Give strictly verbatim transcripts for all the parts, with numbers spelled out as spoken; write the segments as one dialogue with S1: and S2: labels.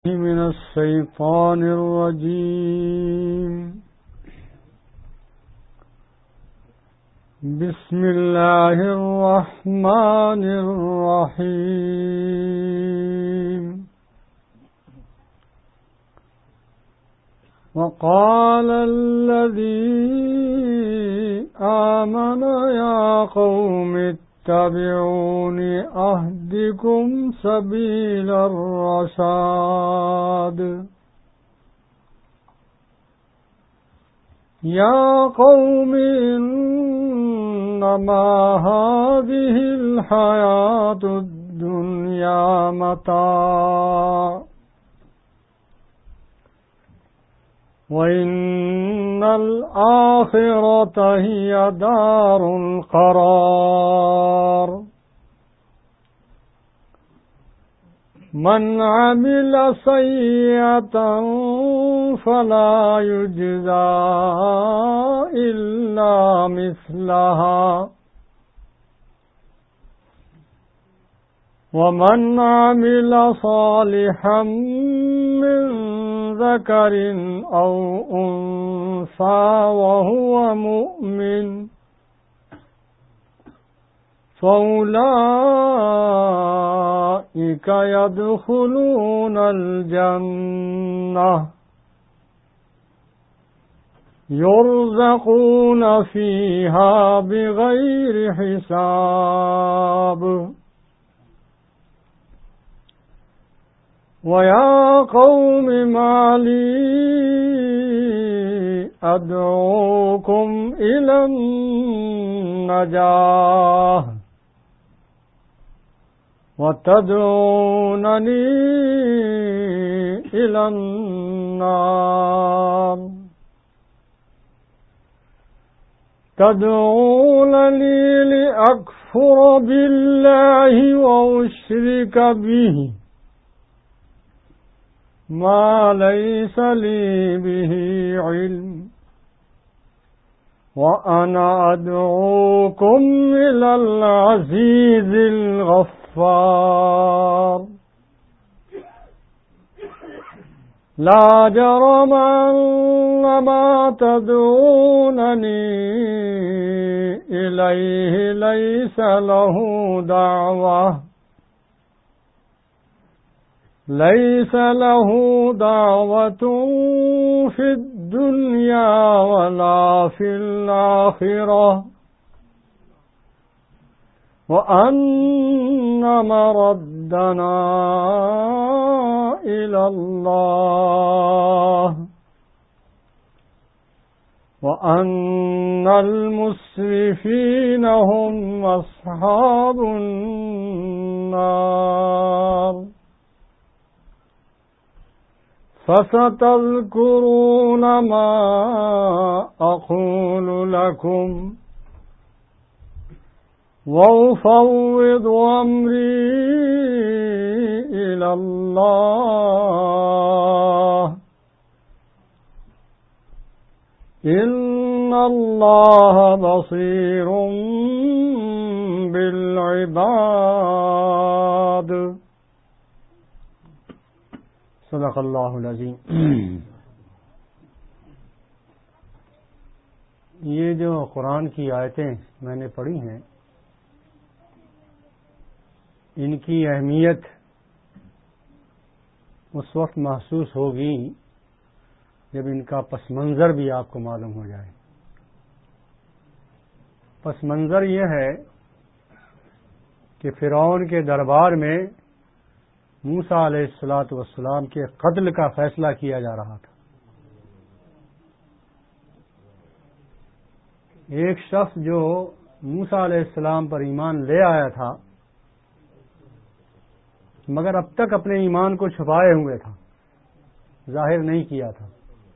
S1: من الشيطان الرجيم. بسم الله الرحمن الرحيم. وقال الذي آمن يا قوم اتبعون أهدكم سبيل الرشاد. يا قوم إنما هذه الحياة الدنيا متاع وَإِنَّ الْآخِرَةَ هِيَ دَارُ الْقَرَارِ. مَنْ عَمِلَ سَيِّئَةً فَلَا يُجْزَى إِلَّا مِثْلَهَا وَمَنْ عَمِلَ صَالِحًا مِّن ذكر أو أنثى وهو مؤمن فأولئك يدخلون الجنة يرزقون فيها بغير حساب. وَيَا قَوْمِ مَا لِي أَدْعُوكُمْ إِلَى النَّجَاةِ وَتَدْعُونَنِي إِلَى النَّارِ. تَدْعُونَنِي لِأَكْفُرَ بِاللَّهِ وَأُشْرِكَ بِهِ ما ليس لي به علم وأنا أدعوكم إلى العزيز الغفار. لا جرم أن ما تدعونني إليه ليس له دعوة ليس له دعوة في الدنيا ولا في الآخرة وأن مردنا إلى الله وأن المسرفين هم أصحاب النار. فستذكرون ما أقول لكم وأفوض أمري إلى الله إن الله بصير بالعباد. صدق اللہ العظیم. یہ جو قرآن کی آیتیں میں نے پڑھی ہیں ان کی اہمیت اس وقت محسوس ہوگی جب ان کا پس منظر بھی آپ کو معلوم ہو جائے. پس منظر یہ ہے کہ فرعون کے دربار میں موسیٰ علیہ الصلاۃ والسلام کے قتل کا فیصلہ کیا جا رہا تھا. ایک شخص جو موسیٰ علیہ السلام پر ایمان لے آیا تھا مگر اب تک اپنے ایمان کو چھپائے ہوئے تھا، ظاہر نہیں کیا تھا.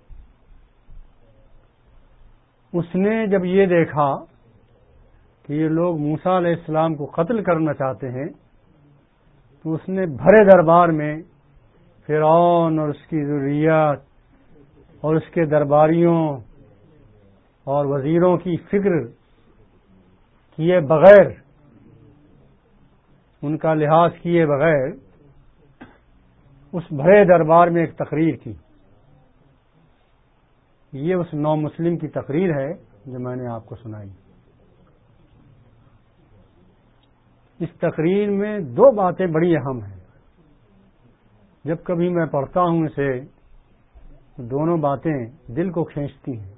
S1: اس نے جب یہ دیکھا کہ یہ لوگ موسیٰ علیہ السلام کو قتل کرنا چاہتے ہیں تو اس نے بھرے دربار میں فرعون اور اس کی ذریات اور اس کے درباریوں اور وزیروں کی فکر کیے بغیر، ان کا لحاظ کیے بغیر اس بڑے دربار میں ایک تقریر کی. یہ اس نو مسلم کی تقریر ہے جو میں نے آپ کو سنائی. اس تقریر میں دو باتیں بڑی اہم ہیں. جب کبھی میں پڑھتا ہوں اسے دونوں باتیں دل کو کھینچتی ہیں.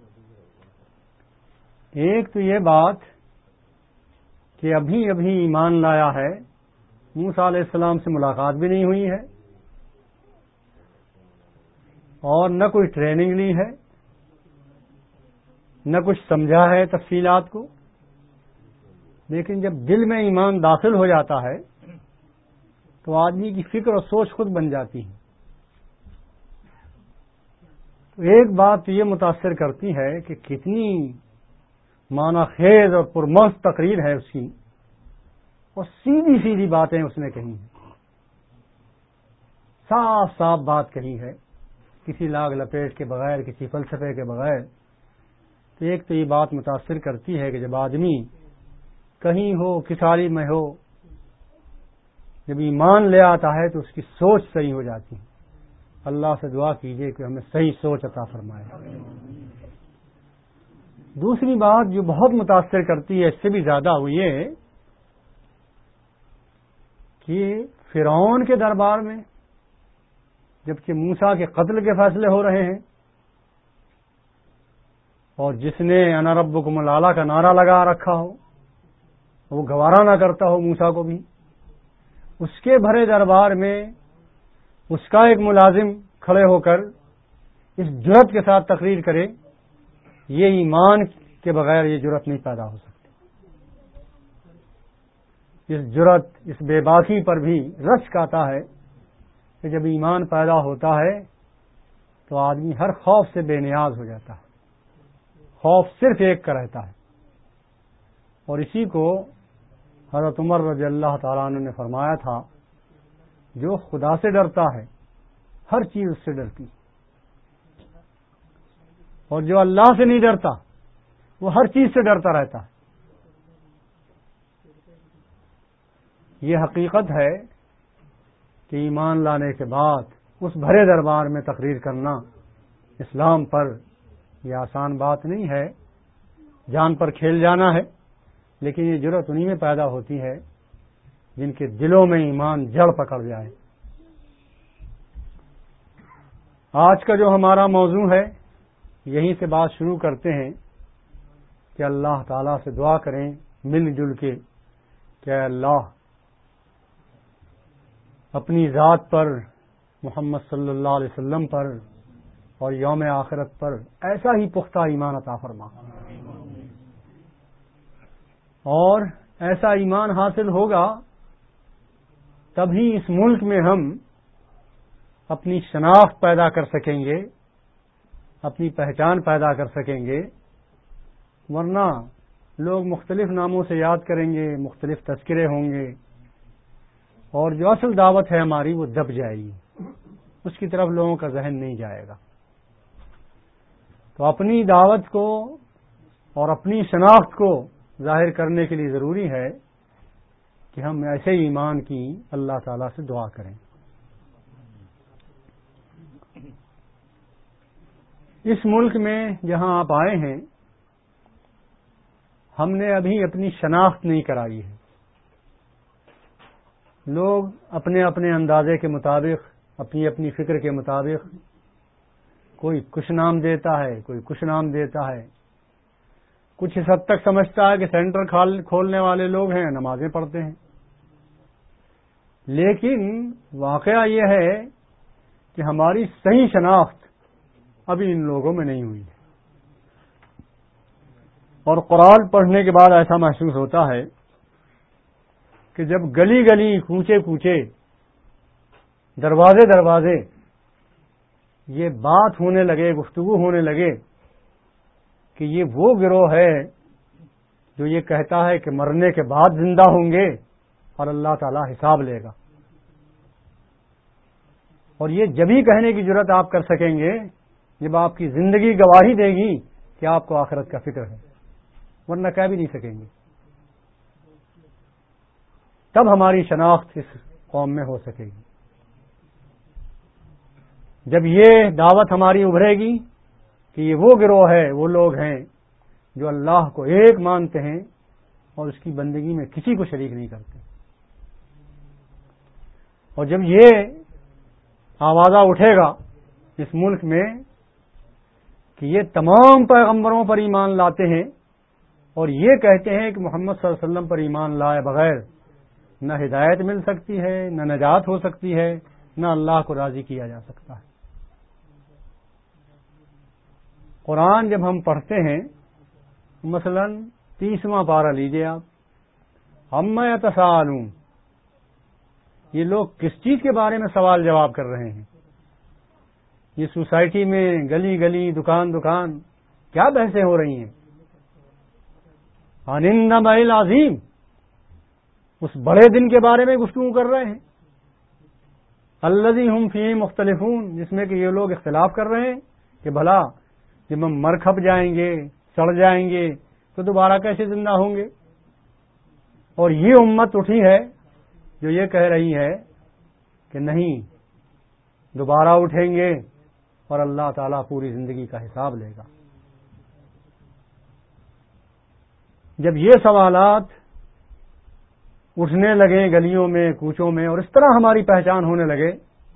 S1: ایک تو یہ بات کہ ابھی ابھی ایمان لایا ہے, موسیٰ علیہ السلام سے ملاقات بھی نہیں ہوئی ہے اور نہ کوئی ٹریننگ لی ہے, نہ کچھ سمجھا ہے تفصیلات کو, لیکن جب دل میں ایمان داخل ہو جاتا ہے تو آدمی کی فکر اور سوچ خود بن جاتی ہے. تو ایک بات یہ متاثر کرتی ہے کہ کتنی معنی خیز اور پرمغز تقریر ہے اس کی, اور سیدھی سیدھی باتیں اس نے کہی ہیں, صاف صاف بات کہی ہے, کسی لاگ لپیٹ کے بغیر, کسی فلسفے کے بغیر. تو ایک تو یہ بات متاثر کرتی ہے کہ جب آدمی کہیں ہو, کساری میں ہو, جب ایمان لے آتا ہے تو اس کی سوچ صحیح ہو جاتی ہے. اللہ سے دعا کیجیے کہ ہمیں صحیح سوچ عطا فرمائے. دوسری بات جو بہت متاثر کرتی ہے اس سے بھی زیادہ وہ یہ کہ فرعون کے دربار میں جبکہ موسیٰ کے قتل کے فیصلے ہو رہے ہیں اور جس نے انا ربکم الاعلی کا نعرہ لگا رکھا ہو وہ گوارا نہ کرتا ہو موسیٰ کو بھی, اس کے بھرے دربار میں اس کا ایک ملازم کھڑے ہو کر اس جرأت کے ساتھ تقریر کرے, یہ ایمان کے بغیر یہ جرأت نہیں پیدا ہو سکتی. اس جرأت, اس بے باکی پر بھی رشک آتا ہے کہ جب ایمان پیدا ہوتا ہے تو آدمی ہر خوف سے بے نیاز ہو جاتا ہے. خوف صرف ایک کا رہتا ہے, اور اسی کو حضرت عمر رضی اللہ تعالیٰ عنہ نے فرمایا تھا, جو خدا سے ڈرتا ہے ہر چیز اس سے ڈرتی, اور جو اللہ سے نہیں ڈرتا وہ ہر چیز سے ڈرتا رہتا ہے. یہ حقیقت ہے کہ ایمان لانے کے بعد اس بھرے دربار میں تقریر کرنا اسلام پر یہ آسان بات نہیں ہے, جان پر کھیل جانا ہے, لیکن یہ جرأت انہی میں پیدا ہوتی ہے جن کے دلوں میں ایمان جڑ پکڑ جائے. آج کا جو ہمارا موضوع ہے یہیں سے بات شروع کرتے ہیں کہ اللہ تعالیٰ سے دعا کریں مل جل کے کہ اے اللہ اپنی ذات پر, محمد صلی اللہ علیہ وسلم پر اور یوم آخرت پر ایسا ہی پختہ ایمان عطا فرما, اور ایسا ایمان حاصل ہوگا تبھی اس ملک میں ہم اپنی شناخت پیدا کر سکیں گے, اپنی پہچان پیدا کر سکیں گے. ورنہ لوگ مختلف ناموں سے یاد کریں گے, مختلف تذکرے ہوں گے, اور جو اصل دعوت ہے ہماری وہ دب جائے گی, اس کی طرف لوگوں کا ذہن نہیں جائے گا. تو اپنی دعوت کو اور اپنی شناخت کو ظاہر کرنے کے لیے ضروری ہے کہ ہم ایسے ایمان کی اللہ تعالیٰ سے دعا کریں. اس ملک میں جہاں آپ آئے ہیں ہم نے ابھی اپنی شناخت نہیں کرائی ہے. لوگ اپنے اپنے اندازے کے مطابق, اپنی اپنی فکر کے مطابق کوئی کچھ نام دیتا ہے, کوئی کچھ نام دیتا ہے. کچھ اس حد تک سمجھتا ہے کہ سینٹر کھولنے والے لوگ ہیں, نمازیں پڑھتے ہیں. لیکن واقعہ یہ ہے کہ ہماری صحیح شناخت ابھی ان لوگوں میں نہیں ہوئی ہے. اور قرآن پڑھنے کے بعد ایسا محسوس ہوتا ہے کہ جب گلی گلی, کوچے کوچے, دروازے دروازے یہ بات ہونے لگے, گفتگو ہونے لگے کہ یہ وہ گروہ ہے جو یہ کہتا ہے کہ مرنے کے بعد زندہ ہوں گے اور اللہ تعالی حساب لے گا, اور یہ جبھی کہنے کی جرأت آپ کر سکیں گے جب آپ کی زندگی گواہی دے گی کہ آپ کو آخرت کا فکر ہے, ورنہ کہہ بھی نہیں سکیں گے. تب ہماری شناخت اس قوم میں ہو سکے گی. جب یہ دعوت ہماری ابھرے گی کہ یہ وہ گروہ ہے، وہ لوگ ہیں جو اللہ کو ایک مانتے ہیں اور اس کی بندگی میں کسی کو شریک نہیں کرتے، اور جب یہ آوازہ اٹھے گا اس ملک میں کہ یہ تمام پیغمبروں پر ایمان لاتے ہیں اور یہ کہتے ہیں کہ محمد صلی اللہ علیہ وسلم پر ایمان لائے بغیر نہ ہدایت مل سکتی ہے، نہ نجات ہو سکتی ہے، نہ اللہ کو راضی کیا جا سکتا ہے۔ قرآن جب ہم پڑھتے ہیں، مثلا تیسواں پارہ لیجئے آپ، عما یتساءلون، یہ لوگ کس چیز کے بارے میں سوال جواب کر رہے ہیں؟ یہ سوسائٹی میں گلی گلی دکان دکان کیا بحثیں ہو رہی ہیں؟ عن النبأ العظیم، اس بڑے دن کے بارے میں گفتگو کر رہے ہیں، الذی ہم فیہ مختلفون، جس میں کہ یہ لوگ اختلاف کر رہے ہیں کہ بھلا جب ہم مر کھپ جائیں گے، سڑ جائیں گے، تو دوبارہ کیسے زندہ ہوں گے؟ اور یہ امت اٹھی ہے جو یہ کہہ رہی ہے کہ نہیں، دوبارہ اٹھیں گے اور اللہ تعالیٰ پوری زندگی کا حساب لے گا۔ جب یہ سوالات اٹھنے لگے گلیوں میں، کوچوں میں، اور اس طرح ہماری پہچان ہونے لگے،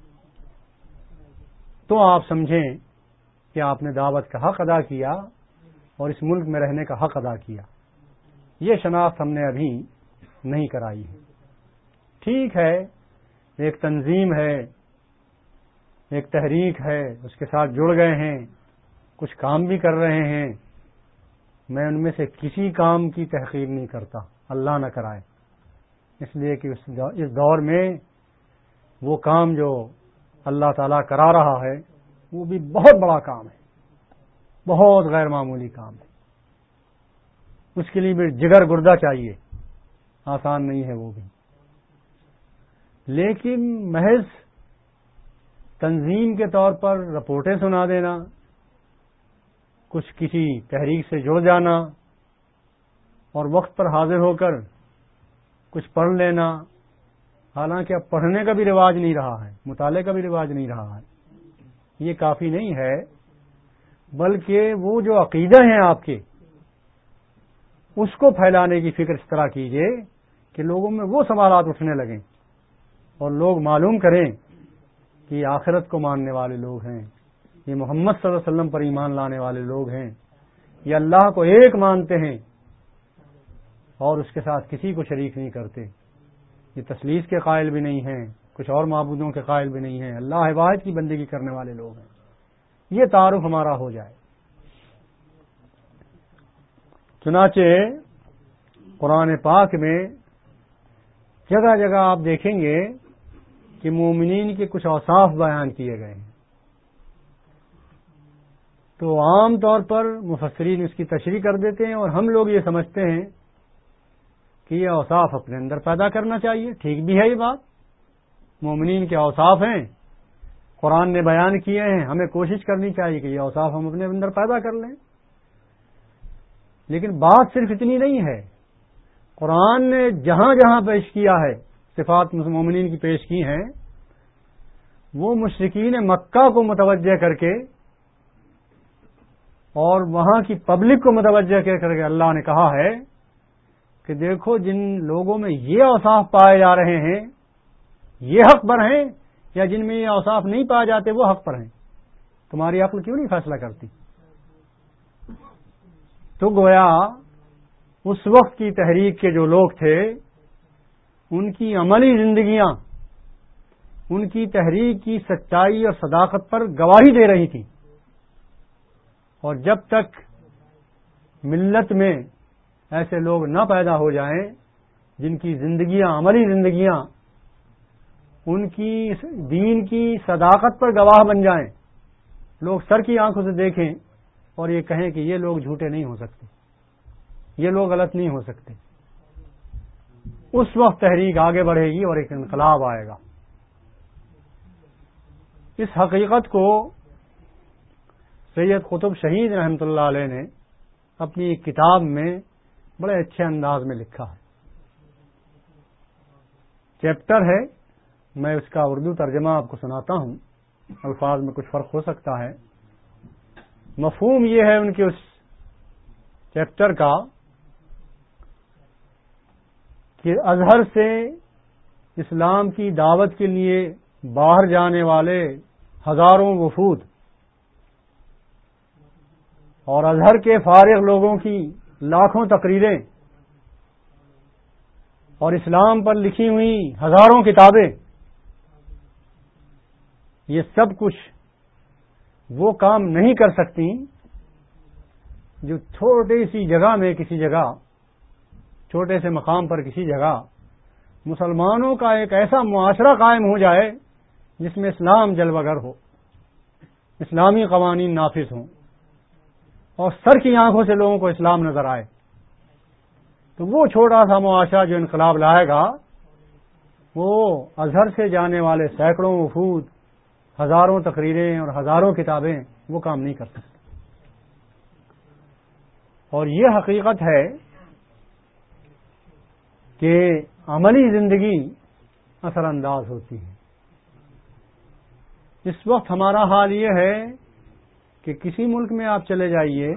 S1: تو آپ سمجھیں کہ آپ نے دعوت کا حق ادا کیا اور اس ملک میں رہنے کا حق ادا کیا۔ یہ شناخت ہم نے ابھی نہیں کرائی ہے۔ ٹھیک ہے، ایک تنظیم ہے، ایک تحریک ہے، اس کے ساتھ جڑ گئے ہیں، کچھ کام بھی کر رہے ہیں، میں ان میں سے کسی کام کی تحقیر نہیں کرتا، اللہ نہ کرائے، اس لیے کہ اس دور میں وہ کام جو اللہ تعالیٰ کرا رہا ہے وہ بھی بہت بڑا کام ہے، بہت غیر معمولی کام ہے، اس کے لیے بھی جگر گردہ چاہیے، آسان نہیں ہے وہ بھی۔ لیکن محض تنظیم کے طور پر رپورٹیں سنا دینا، کچھ کسی تحریک سے جڑ جانا اور وقت پر حاضر ہو کر کچھ پڑھ لینا، حالانکہ اب پڑھنے کا بھی رواج نہیں رہا ہے، مطالعے کا بھی رواج نہیں رہا ہے، یہ کافی نہیں ہے، بلکہ وہ جو عقیدہ ہیں آپ کے، اس کو پھیلانے کی فکر اس طرح کیجئے کہ لوگوں میں وہ سوالات اٹھنے لگیں اور لوگ معلوم کریں کہ یہ آخرت کو ماننے والے لوگ ہیں، یہ محمد صلی اللہ علیہ وسلم پر ایمان لانے والے لوگ ہیں، یہ اللہ کو ایک مانتے ہیں اور اس کے ساتھ کسی کو شریک نہیں کرتے، یہ تثلیث کے قائل بھی نہیں ہیں، کچھ اور معبودوں کے قائل بھی نہیں ہیں، اللہ واحد کی بندگی کرنے والے لوگ ہیں۔ یہ تعارف ہمارا ہو جائے۔ چنانچہ قرآن پاک میں جگہ جگہ آپ دیکھیں گے کہ مومنین کے کچھ اوصاف بیان کیے گئے ہیں، تو عام طور پر مفسرین اس کی تشریح کر دیتے ہیں اور ہم لوگ یہ سمجھتے ہیں کہ یہ اوصاف اپنے اندر پیدا کرنا چاہیے۔ ٹھیک بھی ہے یہ بات، مومنین کے اوصاف ہیں، قرآن نے بیان کیے ہیں، ہمیں کوشش کرنی چاہیے کہ یہ اوصاف ہم اپنے اندر پیدا کر لیں۔ لیکن بات صرف اتنی نہیں ہے، قرآن نے جہاں جہاں پیش کیا ہے، صفات مومنین کی پیش کی ہیں، وہ مشرکین مکہ کو متوجہ کر کے اور وہاں کی پبلک کو متوجہ کر کے اللہ نے کہا ہے کہ دیکھو جن لوگوں میں یہ اوصاف پائے جا رہے ہیں یہ حق پر ہیں، یا جن میں یہ اوصاف نہیں پائے جاتے وہ حق پر ہیں، تمہاری عقل کیوں نہیں فیصلہ کرتی؟ تو گویا اس وقت کی تحریک کے جو لوگ تھے ان کی عملی زندگیاں ان کی تحریک کی سچائی اور صداقت پر گواہی دے رہی تھی، اور جب تک ملت میں ایسے لوگ نہ پیدا ہو جائیں جن کی زندگیاں عملی زندگیاں ان کی دین کی صداقت پر گواہ بن جائیں، لوگ سر کی آنکھوں سے دیکھیں اور یہ کہیں کہ یہ لوگ جھوٹے نہیں ہو سکتے، یہ لوگ غلط نہیں ہو سکتے، اس وقت تحریک آگے بڑھے گی اور ایک انقلاب آئے گا۔ اس حقیقت کو سید قطب شہید رحمۃ اللہ علیہ نے اپنی ایک کتاب میں بڑے اچھے انداز میں لکھا ہے۔ چیپٹر ہے، میں اس کا اردو ترجمہ آپ کو سناتا ہوں۔ الفاظ میں کچھ فرق ہو سکتا ہے. مفہوم یہ ہے ان کے اس چیپٹر کا کہ ازہر سے اسلام کی دعوت کے لیے باہر جانے والے ہزاروں وفود اور ازہر کے فارغ لوگوں کی لاکھوں تقریریں اور اسلام پر لکھی ہوئی ہزاروں کتابیں، یہ سب کچھ وہ کام نہیں کر سکتی جو چھوٹی سی جگہ میں کسی جگہ چھوٹے سے مقام پر کسی جگہ مسلمانوں کا ایک ایسا معاشرہ قائم ہو جائے جس میں اسلام جلوگر ہو، اسلامی قوانین نافذ ہوں اور سر کی آنکھوں سے لوگوں کو اسلام نظر آئے. تو وہ چھوٹا سا معاشرہ جو انقلاب لائے گا وہ ازہر سے جانے والے سینکڑوں وفود، ہزاروں تقریریں اور ہزاروں کتابیں وہ کام نہیں کر سکتے. اور یہ حقیقت ہے کہ عملی زندگی اثر انداز ہوتی ہے. اس وقت ہمارا حال یہ ہے کہ کسی ملک میں آپ چلے جائیے،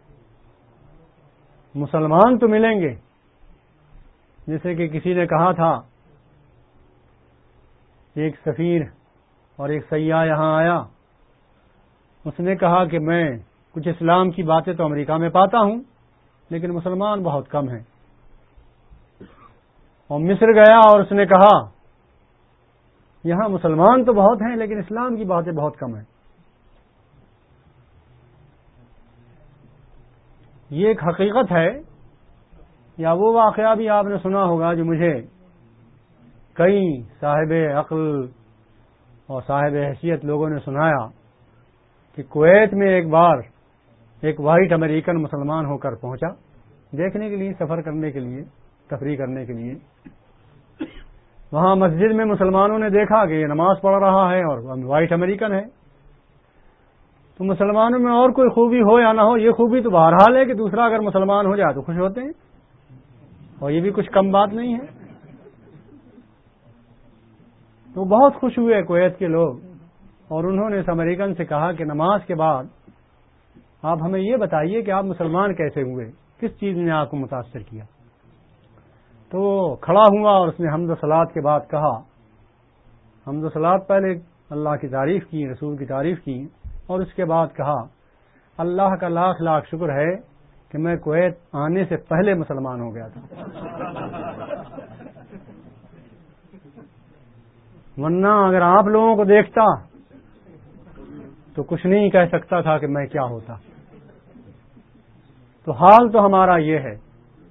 S1: مسلمان تو ملیں گے. جیسے کہ کسی نے کہا تھا، ایک سفیر اور ایک سیاح یہاں آیا، اس نے کہا کہ میں کچھ اسلام کی باتیں تو امریکہ میں پاتا ہوں لیکن مسلمان بہت کم ہیں. اور مصر گیا اور اس نے کہا یہاں مسلمان تو بہت ہیں لیکن اسلام کی باتیں بہت کم ہیں. یہ ایک حقیقت ہے. یا وہ واقعہ بھی آپ نے سنا ہوگا جو مجھے کئی صاحب عقل اور صاحب حیثیت لوگوں نے سنایا کہ کویت میں ایک بار ایک وائٹ امریکن مسلمان ہو کر پہنچا دیکھنے کے لیے، سفر کرنے کے لیے، تفریح کرنے کے لیے. وہاں مسجد میں مسلمانوں نے دیکھا کہ یہ نماز پڑھ رہا ہے اور وائٹ امریکن ہے. تو مسلمانوں میں اور کوئی خوبی ہو یا نہ ہو، یہ خوبی تو بہرحال ہے کہ دوسرا اگر مسلمان ہو جائے تو خوش ہوتے ہیں، اور یہ بھی کچھ کم بات نہیں ہے. تو بہت خوش ہوئے کویت کے لوگ، اور انہوں نے اس امریکن سے کہا کہ نماز کے بعد آپ ہمیں یہ بتائیے کہ آپ مسلمان کیسے ہوئے، کس چیز نے آپ کو متاثر کیا. تو وہ کھڑا ہوا اور اس نے حمد و صلات کے بعد کہا، حمد و صلات پہلے اللہ کی تعریف کی، رسول کی تعریف کی، اور اس کے بعد کہا اللہ کا لاکھ لاکھ شکر ہے کہ میں کویت آنے سے پہلے مسلمان ہو گیا تھا، ورنہ اگر آپ لوگوں کو دیکھتا تو کچھ نہیں کہہ سکتا تھا کہ میں کیا ہوتا. تو حال تو ہمارا یہ ہے.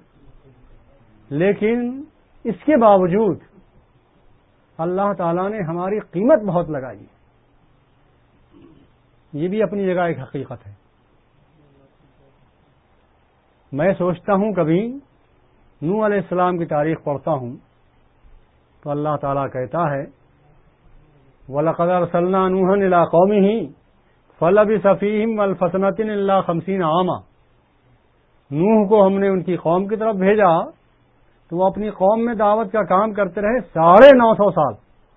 S1: لیکن اس کے باوجود اللہ تعالیٰ نے ہماری قیمت بہت لگائی ہے. یہ بھی اپنی جگہ ایک حقیقت ہے. میں سوچتا ہوں کبھی نوح علیہ السلام کی تاریخ پڑھتا ہوں تو اللہ تعالیٰ کہتا ہے وَلَقَدْ أَرْسَلْنَا نُوحًا إِلَىٰ قَوْمِهِ فَلَبِثَ فِيهِمْ أَلْفَ سَنَةٍ إِلَّا خَمْسِينَ عَامًا. نوح کو ہم نے ان کی قوم کی طرف بھیجا تو وہ اپنی قوم میں دعوت کا کام کرتے رہے ساڑھے نو سو سال.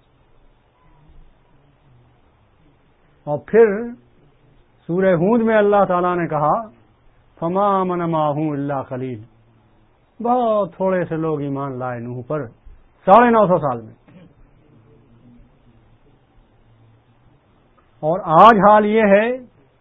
S1: اور پھر سورہ ہود میں اللہ تعالیٰ نے کہا فما آمن معه الا قلیل، بہت تھوڑے سے لوگ ایمان لائے نوح پر ساڑھے نو سو سال میں. اور آج حال یہ ہے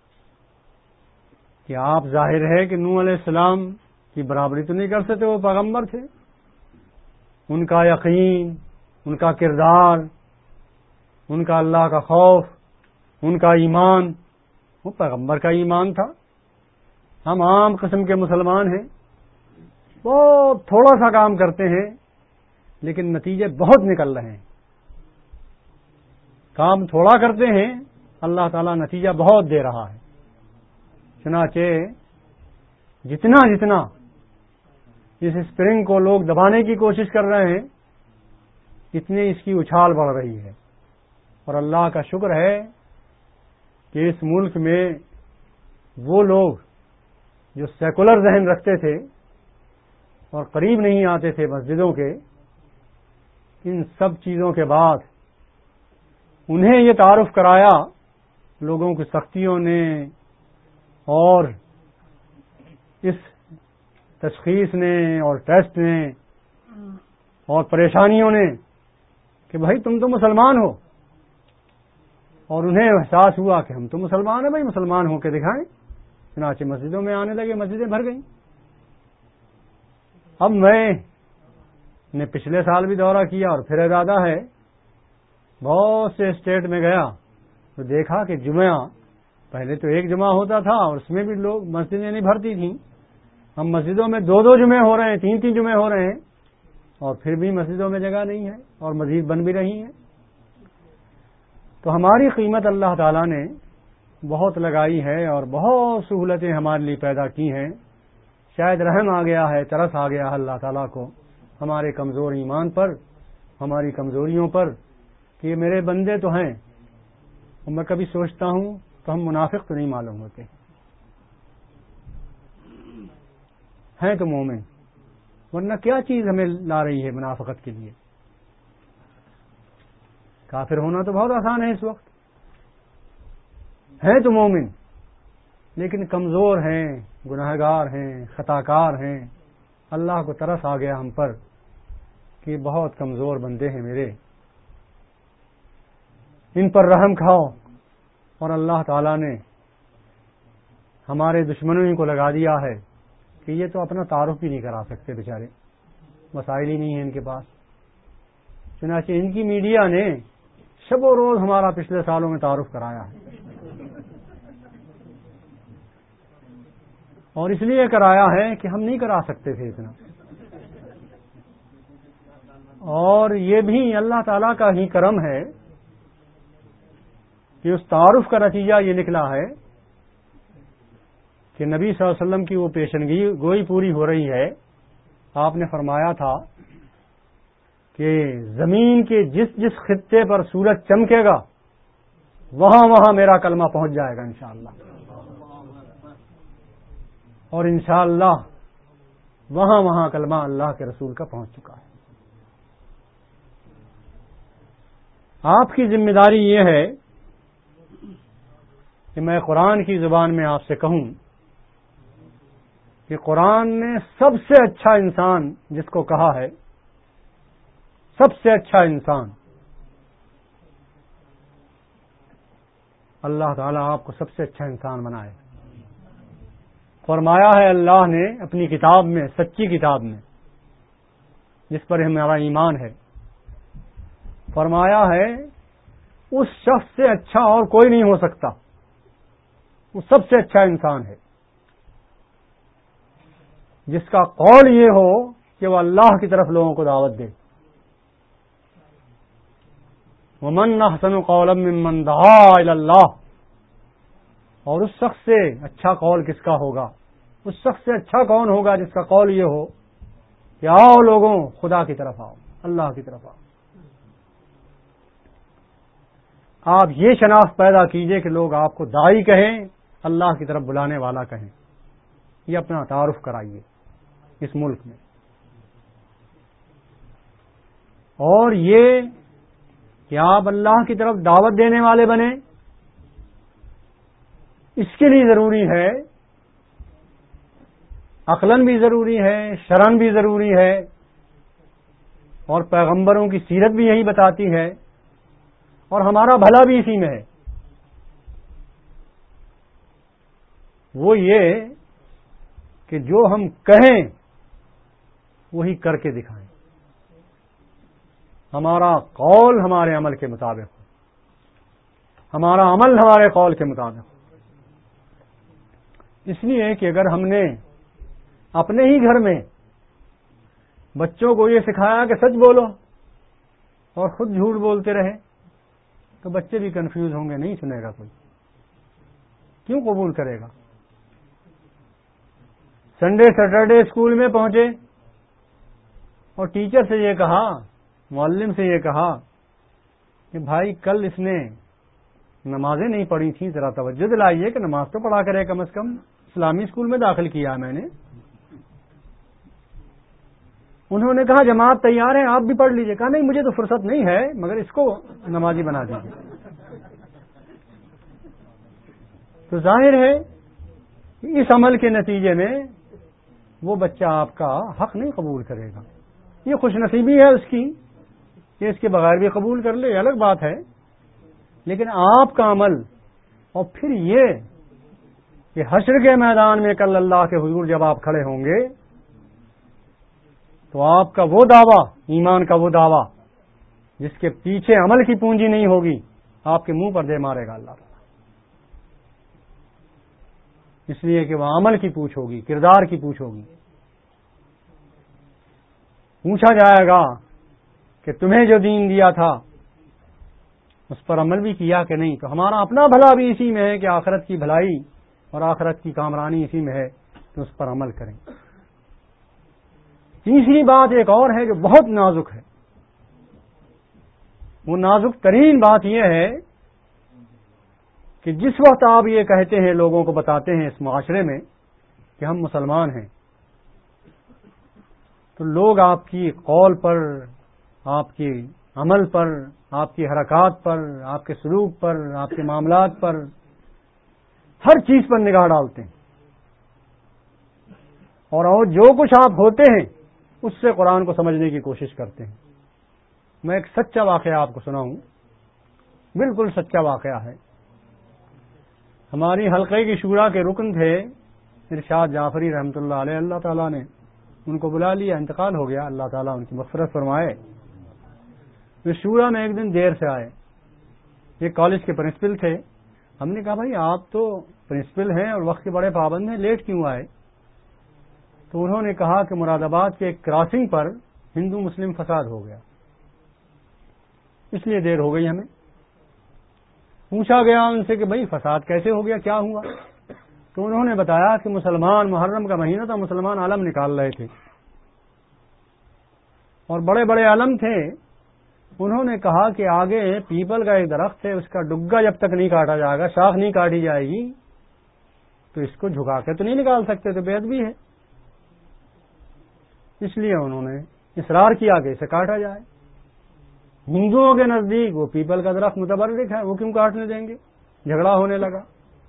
S1: کہ آپ ظاہر ہے کہ نوح علیہ السلام کی برابری تو نہیں کر سکتے، وہ پیغمبر تھے. ان کا یقین، ان کا کردار، ان کا اللہ کا خوف، ان کا ایمان وہ پیغمبر کا ایمان تھا. ہم عام قسم کے مسلمان ہیں، بہت تھوڑا سا کام کرتے ہیں لیکن نتیجے بہت نکل رہے ہیں. کام تھوڑا کرتے ہیں، اللہ تعالیٰ نتیجہ بہت دے رہا ہے. چنانچہ جتنا جتنا اس اسپرنگ کو لوگ دبانے کی کوشش کر رہے ہیں اتنی اس کی اچھال بڑھ رہی ہے. اور اللہ کا شکر ہے کہ اس ملک میں وہ لوگ جو سیکولر ذہن رکھتے تھے اور قریب نہیں آتے تھے مسجدوں کے، ان سب چیزوں کے بعد انہیں یہ تعارف کرایا لوگوں کی سختیوں نے اور اس تشخیص نے اور ٹیسٹ نے اور پریشانیوں نے کہ بھائی تم تو مسلمان ہو، اور انہیں احساس ہوا کہ ہم تو مسلمان ہیں، بھائی مسلمان ہو کے دکھائیں، چنانچہ مسجدوں میں آنے لگے، مسجدیں بھر گئیں۔ اب میں نے پچھلے سال بھی دورہ کیا اور پھر ارادہ ہے، بہت سے اسٹیٹ میں گیا تو دیکھا کہ جمعہ پہلے تو ایک جمعہ ہوتا تھا اور اس میں بھی لوگ مسجدیں نہیں بھرتی تھیں، ہم مسجدوں میں دو دو جمعے ہو رہے ہیں، تین تین جمعے ہو رہے ہیں، اور پھر بھی مسجدوں میں جگہ نہیں ہے اور مزید بن بھی رہی ہیں۔ تو ہماری قیمت اللہ تعالیٰ نے بہت لگائی ہے اور بہت سہولتیں ہمارے لیے پیدا کی ہیں۔ شاید رحم آ گیا ہے، ترس آ گیا ہے اللہ تعالیٰ کو ہمارے کمزور ایمان پر، ہماری کمزوریوں پر، کہ یہ میرے بندے تو ہیں، اور میں کبھی سوچتا ہوں تو ہم منافق تو نہیں معلوم ہوتے، ہیں تو مومن، ورنہ کیا چیز ہمیں لا رہی ہے منافقت کے لیے؟ کافر ہونا تو بہت آسان ہے اس وقت، ہیں تو مومن لیکن کمزور ہیں، گناہگار ہیں، خطاکار ہیں۔ اللہ کو ترس آ گیا ہم پر کہ بہت کمزور بندے ہیں میرے، ان پر رحم کھاؤ۔ اور اللہ تعالیٰ نے ہمارے دشمنوں کو لگا دیا ہے کہ یہ تو اپنا تعارف بھی نہیں کرا سکتے بیچارے، وسائل ہی نہیں ہیں ان کے پاس، چنانچہ ان کی میڈیا نے شب و روز ہمارا پچھلے سالوں میں تعارف کرایا ہے، اور اس لیے کرایا ہے کہ ہم نہیں کرا سکتے تھے اتنا، اور یہ بھی اللہ تعالیٰ کا ہی کرم ہے کہ اس تعارف کا نتیجہ یہ نکلا ہے کہ نبی صلی اللہ علیہ وسلم کی وہ پیشنگی گوئی پوری ہو رہی ہے۔ آپ نے فرمایا تھا کہ زمین کے جس جس خطے پر سورج چمکے گا وہاں وہاں میرا کلمہ پہنچ جائے گا انشاءاللہ، اور انشاءاللہ وہاں وہاں کلمہ اللہ کے رسول کا پہنچ چکا ہے۔ آپ کی ذمہ داری یہ ہے کہ میں قرآن کی زبان میں آپ سے کہوں کہ قرآن نے سب سے اچھا انسان جس کو کہا ہے، سب سے اچھا انسان، اللہ تعالیٰ آپ کو سب سے اچھا انسان بنائے۔ فرمایا ہے اللہ نے اپنی کتاب میں، سچی کتاب میں جس پر ہمارا ایمان ہے، فرمایا ہے اس شخص سے اچھا اور کوئی نہیں ہو سکتا، وہ سب سے اچھا انسان ہے جس کا قول یہ ہو کہ وہ اللہ کی طرف لوگوں کو دعوت دے۔ وَمَنْ أَحْسَنُ قَوْلًا مِّمَّنْ دَعَا إِلَى اللَّهِ، اور اس شخص سے اچھا قول کس کا ہوگا؟ اس شخص سے اچھا کون ہوگا جس کا قول یہ ہو کہ آؤ لوگوں خدا کی طرف آؤ، اللہ کی طرف آؤ۔ آپ یہ شناخت پیدا کیجئے کہ لوگ آپ کو داعی کہیں، اللہ کی طرف بلانے والا کہیں، یہ اپنا تعارف کرائیے اس ملک میں۔ اور یہ کہ آپ اللہ کی طرف دعوت دینے والے بنیں، اس کے لیے ضروری ہے، عقلاً بھی ضروری ہے، شرعاً بھی ضروری ہے، اور پیغمبروں کی سیرت بھی یہی بتاتی ہے، اور ہمارا بھلا بھی اسی میں ہے۔ وہ یہ کہ جو ہم کہیں وہی کر کے دکھائیں، ہمارا قول ہمارے عمل کے مطابق ہو، ہمارا عمل ہمارے قول کے مطابق ہو۔ اس لیے کہ اگر ہم نے اپنے ہی گھر میں بچوں کو یہ سکھایا کہ سچ بولو اور خود جھوٹ بولتے رہے تو بچے بھی کنفیوز ہوں گے، نہیں سنے گا کوئی، کیوں قبول کرے گا؟ سنڈے سیٹرڈے اسکول میں پہنچے اور ٹیچر سے یہ کہا، معلم سے یہ کہا کہ بھائی کل اس نے نمازیں نہیں پڑھی تھیں، ذرا توجہ دلائیے کہ نماز تو پڑھا کرے، کم از کم اسلامی اسکول میں داخل کیا میں نے۔ انہوں نے کہا جماعت تیار ہے، آپ بھی پڑھ لیجئے. کہا نہیں مجھے تو فرصت نہیں ہے، مگر اس کو نمازی بنا دیجیے. تو ظاہر ہے اس عمل کے نتیجے میں وہ بچہ آپ کا حق نہیں قبول کرے گا. یہ خوش نصیبی ہے اس کی کہ اس کے بغیر بھی قبول کر لے، یہ الگ بات ہے. لیکن آپ کا عمل اور پھر یہ کہ حشر کے میدان میں کل اللہ کے حضور جب آپ کھڑے ہوں گے تو آپ کا وہ دعویٰ، ایمان کا وہ دعویٰ جس کے پیچھے عمل کی پونجی نہیں ہوگی، آپ کے منہ پر دے مارے گا اللہ تعالیٰ. اس لیے کہ وہ عمل کی پوچھ ہوگی، کردار کی پوچھ ہوگی. پوچھا جائے گا کہ تمہیں جو دین دیا تھا اس پر عمل بھی کیا کہ نہیں. تو ہمارا اپنا بھلا بھی اسی میں ہے کہ آخرت کی بھلائی اور آخرت کی کامرانی اسی میں ہے کہ اس پر عمل کریں. تیسری بات ایک اور ہے جو بہت نازک ہے. وہ نازک ترین بات یہ ہے کہ جس وقت آپ یہ کہتے ہیں، لوگوں کو بتاتے ہیں اس معاشرے میں کہ ہم مسلمان ہیں، تو لوگ آپ کی قول پر، آپ کے عمل پر، آپ کی حرکات پر، آپ کے سلوک پر، آپ کے معاملات پر، ہر چیز پر نگاہ ڈالتے ہیں. اور جو کچھ آپ ہوتے ہیں اس سے قرآن کو سمجھنے کی کوشش کرتے ہیں. میں ایک سچا واقعہ آپ کو سناؤں، بالکل سچا واقعہ ہے. ہماری حلقے کی شورا کے رکن تھے ارشاد جعفری رحمۃ اللہ علیہ، اللہ تعالیٰ نے ان کو بلا لیا، انتقال ہو گیا، اللہ تعالیٰ ان کی مغفرت فرمائے. وہ شورا میں ایک دن دیر سے آئے. یہ کالج کے پرنسپل تھے. ہم نے کہا بھائی آپ تو پرنسپل ہیں اور وقت کے بڑے پابند ہیں، لیٹ کیوں آئے؟ تو انہوں نے کہا کہ مراد آباد کے ایک کراسنگ پر ہندو مسلم فساد ہو گیا، اس لیے دیر ہو گئی ہمیں. پوچھا گیا ان سے کہ بھائی فساد کیسے ہو گیا، کیا ہوا؟ تو انہوں نے بتایا کہ مسلمان محرم کا مہینہ تھا، مسلمان علم نکال رہے تھے اور بڑے بڑے علم تھے. انہوں نے کہا کہ آگے پیپل کا ایک درخت ہے، اس کا ڈگا جب تک نہیں کاٹا جائے گا، شاخ نہیں کاٹی جائے گی تو اس کو جھکا کے تو نہیں نکال سکتے، تو بے ادبی ہے. اس لیے انہوں نے اصرار کیا کہ اسے کاٹا جائے. ہندوؤں کے نزدیک وہ پیپل کا درخت متبرک ہے، وہ کیوں کاٹنے دیں گے؟ جھگڑا ہونے لگا.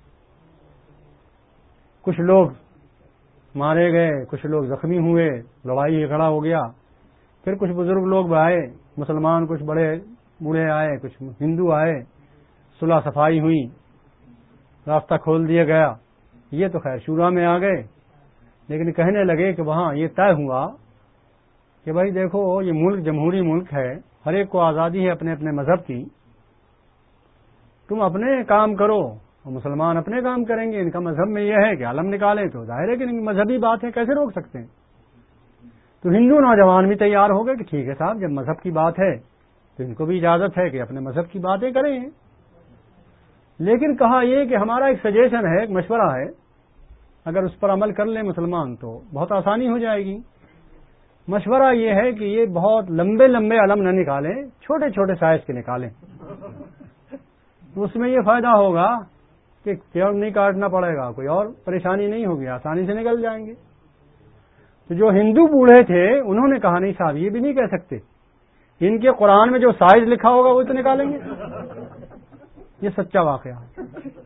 S1: کچھ لوگ مارے گئے، کچھ لوگ زخمی ہوئے، لڑائی جھگڑا ہو گیا. پھر کچھ بزرگ لوگ آئے، مسلمان کچھ بڑے بوڑھے آئے، کچھ ہندو آئے، صلح صفائی ہوئی، راستہ کھول دیا گیا. یہ تو خیر شورا میں آ گئے، لیکن کہنے لگے کہ وہاں یہ طے ہوا کہ بھائی دیکھو یہ ملک جمہوری ملک ہے، ہر ایک کو آزادی ہے اپنے اپنے مذہب کی، تم اپنے کام کرو اور مسلمان اپنے کام کریں گے. ان کا مذہب میں یہ ہے کہ علم نکالیں، تو ظاہر ہے کہ مذہبی بات ہے، کیسے روک سکتے ہیں؟ تو ہندو نوجوان بھی تیار ہو گئے کہ ٹھیک ہے صاحب، جب مذہب کی بات ہے تو ان کو بھی اجازت ہے کہ اپنے مذہب کی باتیں کریں. لیکن کہا یہ کہ ہمارا ایک سجیشن ہے، ایک مشورہ ہے، اگر اس پر عمل کر لیں مسلمان تو بہت آسانی ہو جائے گی. مشورہ یہ ہے کہ یہ بہت لمبے لمبے علم نہ نکالیں، چھوٹے چھوٹے سائز کے نکالیں. اس میں یہ فائدہ ہوگا کہ پیڑ نہیں کاٹنا پڑے گا، کوئی اور پریشانی نہیں ہوگی، آسانی سے نکل جائیں گے. تو جو ہندو بوڑھے تھے انہوں نے کہا نہیں صاحب، یہ بھی نہیں کہہ سکتے، ان کے قرآن میں جو سائز لکھا ہوگا وہ تو نکالیں گے. یہ سچا واقعہ ہے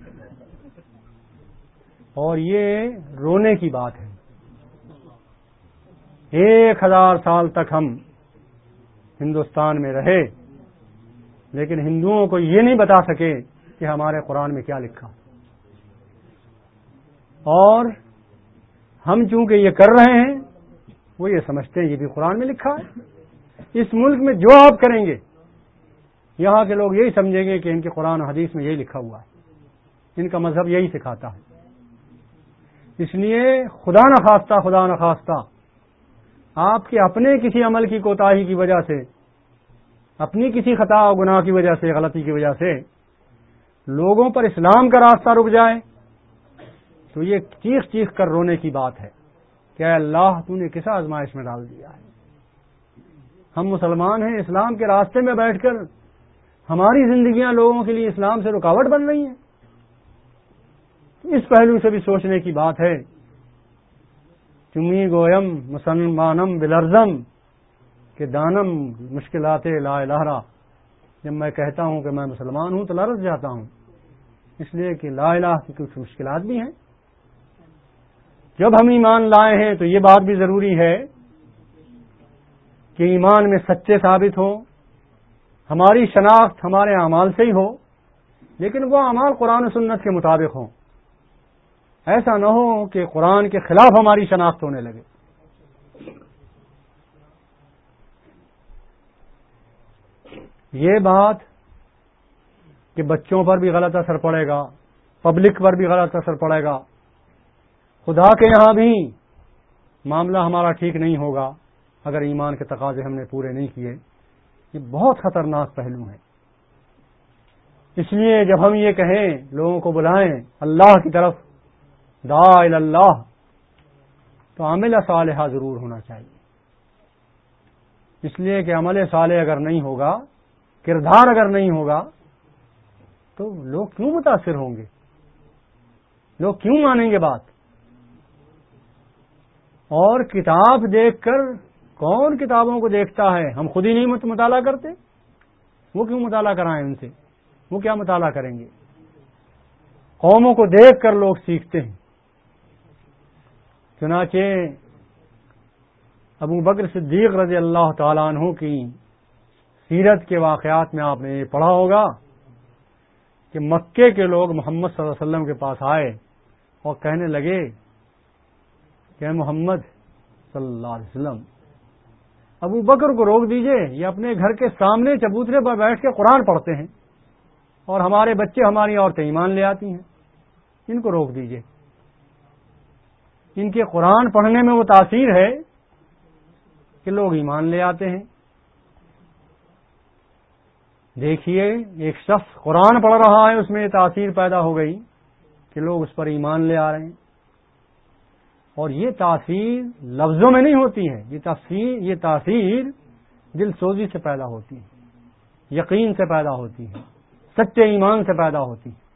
S1: اور یہ رونے کی بات ہے. ایک ہزار سال تک ہم ہندوستان میں رہے، لیکن ہندوؤں کو یہ نہیں بتا سکے کہ ہمارے قرآن میں کیا لکھا. اور ہم چونکہ یہ کر رہے ہیں وہ یہ سمجھتے ہیں یہ بھی قرآن میں لکھا ہے. اس ملک میں جو آپ کریں گے یہاں کے لوگ یہی سمجھیں گے کہ ان کے قرآن و حدیث میں یہی لکھا ہوا ہے، ان کا مذہب یہی سکھاتا ہے. اس لیے خدا نخواستہ خدا نخواستہ آپ کے اپنے کسی عمل کی کوتاہی کی وجہ سے، اپنی کسی خطا و گناہ کی وجہ سے، غلطی کی وجہ سے لوگوں پر اسلام کا راستہ رک جائے تو یہ چیخ چیخ کر رونے کی بات ہے کہ اے اللہ تو نے کس آزمائش میں ڈال دیا ہے. ہم مسلمان ہیں، اسلام کے راستے میں بیٹھ کر ہماری زندگیاں لوگوں کے لیے اسلام سے رکاوٹ بن رہی ہیں. اس پہلو سے بھی سوچنے کی بات ہے. چمی گویم مسلمانم بلرزم کہ دانم مشکلات لا الہ، جب میں کہتا ہوں کہ میں مسلمان ہوں تو لرز جاتا ہوں، اس لیے کہ لا الہ کی کچھ مشکلات بھی ہیں۔ جب ہم ایمان لائے ہیں تو یہ بات بھی ضروری ہے کہ ایمان میں سچے ثابت ہوں، ہماری شناخت ہمارے اعمال سے ہی ہو، لیکن وہ اعمال قرآن و سنت کے مطابق ہوں۔ ایسا نہ ہو کہ قرآن کے خلاف ہماری شناخت ہونے لگے۔ یہ بات کہ بچوں پر بھی غلط اثر پڑے گا، پبلک پر بھی غلط اثر پڑے گا، خدا کے یہاں بھی معاملہ ہمارا ٹھیک نہیں ہوگا اگر ایمان کے تقاضے ہم نے پورے نہیں کیے، یہ بہت خطرناک پہلو ہے۔ اس لیے جب ہم یہ کہیں، لوگوں کو بلائیں اللہ کی طرف، دعا الی اللہ، تو عمل صالحہ ضرور ہونا چاہیے۔ اس لیے کہ عمل صالح اگر نہیں ہوگا، کردار اگر نہیں ہوگا، تو لوگ کیوں متاثر ہوں گے؟ لوگ کیوں مانیں گے بات؟ اور کتاب دیکھ کر کون کتابوں کو دیکھتا ہے؟ ہم خود ہی نہیں مطالعہ کرتے، وہ کیوں مطالعہ کرائیں ان سے؟ وہ کیا مطالعہ کریں گے؟ قوموں کو دیکھ کر لوگ سیکھتے ہیں۔ چنانچہ ابو بکر صدیق رضی اللہ تعالیٰ عنہ کی سیرت کے واقعات میں آپ نے یہ پڑھا ہوگا کہ مکے کے لوگ محمد صلی اللہ علیہ وسلم کے پاس آئے اور کہنے لگے کہ محمد صلی اللہ علیہ وسلم، ابو بکر کو روک دیجئے، یہ اپنے گھر کے سامنے چبوترے پر بیٹھ کے قرآن پڑھتے ہیں اور ہمارے بچے ہماری عورتیں ایمان لے آتی ہیں، ان کو روک دیجئے۔ ان کے قرآن پڑھنے میں وہ تاثیر ہے کہ لوگ ایمان لے آتے ہیں۔ دیکھیے، ایک شخص قرآن پڑھ رہا ہے، اس میں یہ تاثیر پیدا ہو گئی کہ لوگ اس پر ایمان لے آ رہے ہیں، اور یہ تاثیر لفظوں میں نہیں ہوتی ہے، یہ تاثیر یہ تاثیر دل سوزی سے پیدا ہوتی ہے، یقین سے پیدا ہوتی ہے، سچے ایمان سے پیدا ہوتی ہے۔